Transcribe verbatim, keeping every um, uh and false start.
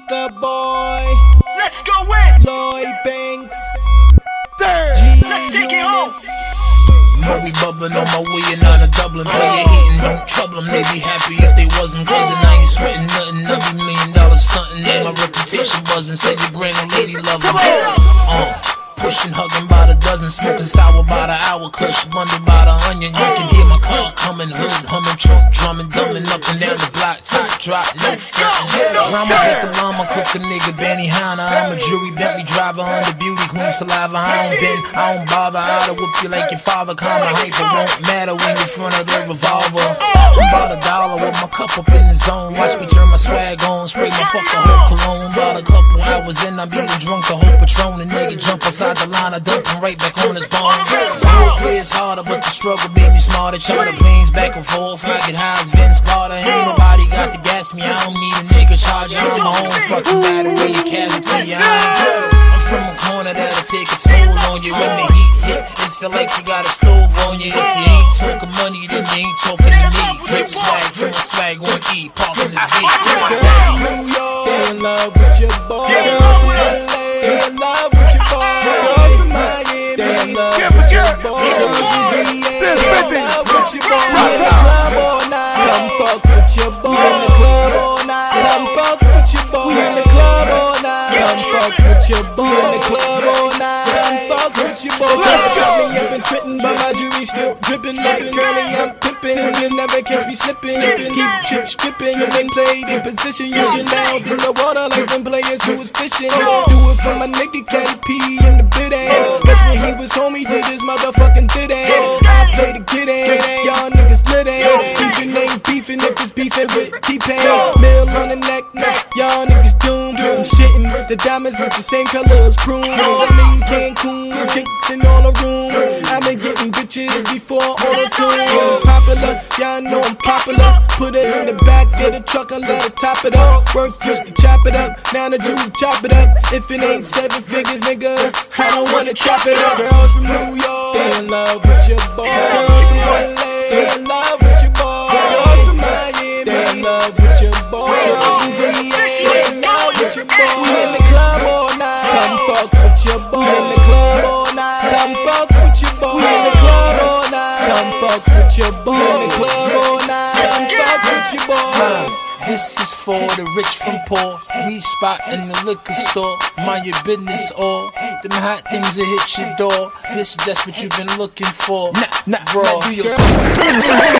the boy. Let's go in. Lloyd Banks. Damn. Let's take it home. Know we bubbling on my way and out of Dublin. Play your hating, don't trouble them. They be happy if they wasn't. Cousin, I ain't sweating nothing. I be million dollar stunting. And my reputation buzzing. Said your brand new lady loving. Uh, pushing, hugging by the dozen. Smoking sour by the hour. Kush, wonder by the onion. You can hear my car coming. Hood, humming, trunk, drumming. Dumbing up and down the block. Top drop, no frontin'. Drama with the mama. Cook a nigga, Benny Hanna. I'm a jury Bentley driver. Under beauty queen saliva. I don't bend, I don't bother. I'll whoop you like your father. Calm my hyper, won't matter when you're in front of the revolver. I'm about a dollar with my cup up in the zone. Watch me turn my swag on. Spray my fucking whole cologne. About a couple hours in, I'm being drunk. The whole Patron. The nigga jump inside the line. I dump him right back on his bone. Play is harder, but the struggle made me smarter. Charter planes back and forth. I get high as Vince Carter. Ain't nobody got to gas me. I don't need a nigga charger. I'm my own fucking battery. A casualty. I'm from a corner that'll take a toll on you. When the heat hit, it feel like you got a stove on you. If you ain't talking money, then you ain't talking to me. Drip swag to my swag on E. Parking the V. New York, they in love with your boy. Girls from L A, they in love with your boy. Girls from Miami, they in love with your boy. Girls from V A, they in love with your boy. We in the club all night, come fuck with your boy. We in the club all night, come fuck with your boy. We in the club all night, come fuck with your boy. We in the club all night, come fuck with your boy. Got me up and twitting, but my jewelry still dripping like curly. I'm pippin', you never catch me slipping. Keep chicks stripping, you ain't played in position. You should now in the water like them players who was fishing. Do it for my nigga Caddy P in the bid ass. That's when he was home, he did his motherfucking did ass. I play the kid ass, y'all niggas lit ass. Beefin' ain't beefin' if it's beefin' with T-Pain. Mill on the neck, neck, y'all niggas doomed. I'm shitting, the diamonds look the same color as prunes. I'm in Cancun, chicks in all the rooms. I've been getting bitches before all the tunes. Popular, y'all know I'm popular. Put it in the back of the truck and let it top it up. Work used to chop it up, now the Jew chop it up. If it ain't seven figures, nigga, I don't wanna chop it up. Girls from New York, they in love with your boy. Girls from L A, they in love with your boy. Girls from Miami, they in love with your boy. Girls from V A, they in love with your boy. We in the club all night, come fuck with your boy. We in the club all night, come fuck with your boy. We in the club all night, come fuck with your boy. We in the club all night, come fuck with your boy. This is for the rich from poor. We spot in the liquor store. Mind your business, all them hot things that hit your door. This is just what you've been looking for. Nah, nah, raw.